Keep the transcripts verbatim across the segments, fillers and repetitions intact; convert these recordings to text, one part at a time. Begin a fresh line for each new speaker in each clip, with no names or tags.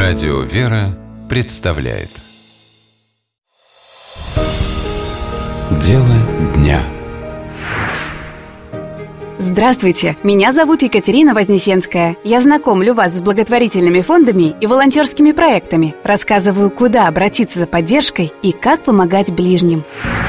Радио «Вера» представляет Дело дня.
Здравствуйте, меня зовут Екатерина Вознесенская. Я знакомлю вас с благотворительными фондами и волонтерскими проектами, рассказываю, куда обратиться за поддержкой и как помогать ближним.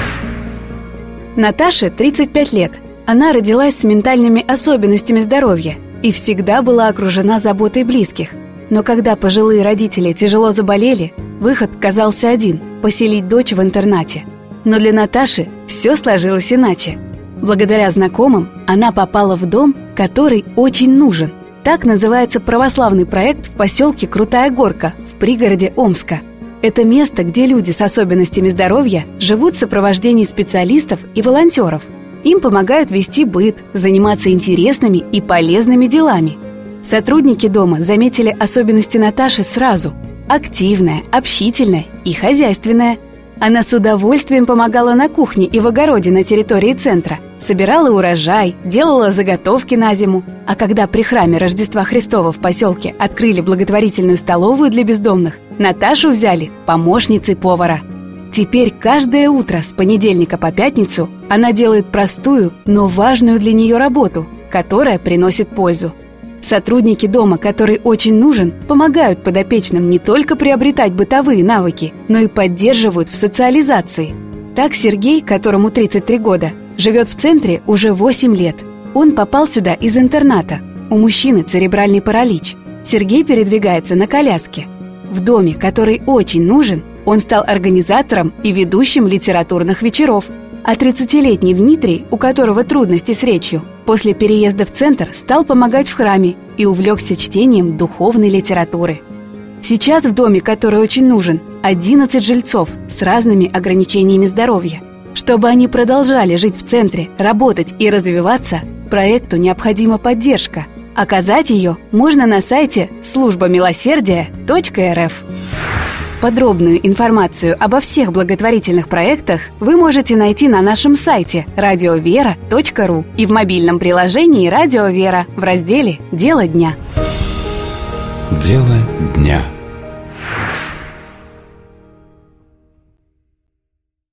Наташе тридцать пять лет. Она родилась с ментальными особенностями здоровья и всегда была окружена заботой близких. Но когда пожилые родители тяжело заболели, выход казался один – поселить дочь в интернате. Но для Наташи все сложилось иначе. Благодаря знакомым она попала в дом, который очень нужен. Так называется православный проект в поселке Крутая Горка в пригороде Омска. Это место, где люди с особенностями здоровья живут в сопровождении специалистов и волонтеров. Им помогают вести быт, заниматься интересными и полезными делами. Сотрудники дома заметили особенности Наташи сразу. Активная, общительная и хозяйственная. Она с удовольствием помогала на кухне и в огороде на территории центра. Собирала урожай, делала заготовки на зиму. А когда при храме Рождества Христова в поселке открыли благотворительную столовую для бездомных, Наташу взяли помощницей повара. Теперь каждое утро с понедельника по пятницу она делает простую, но важную для нее работу, которая приносит пользу. Сотрудники дома, который очень нужен, помогают подопечным не только приобретать бытовые навыки, но и поддерживают в социализации. Так Сергей, которому тридцать три года, живет в центре уже восемь лет. Он попал сюда из интерната. У мужчины церебральный паралич. Сергей передвигается на коляске. В доме, который очень нужен, он стал организатором и ведущим литературных вечеров. А тридцатилетний Дмитрий, у которого трудности с речью, после переезда в центр стал помогать в храме и увлекся чтением духовной литературы. Сейчас в доме, который очень нужен, одиннадцать жильцов с разными ограничениями здоровья. Чтобы они продолжали жить в центре, работать и развиваться, проекту необходима поддержка. Оказать ее можно на сайте служба милосердия точка эр эф. Подробную информацию обо всех благотворительных проектах вы можете найти на нашем сайте радио вера точка ру и в мобильном приложении «Радио Вера» в разделе «Дело дня».
Дело дня.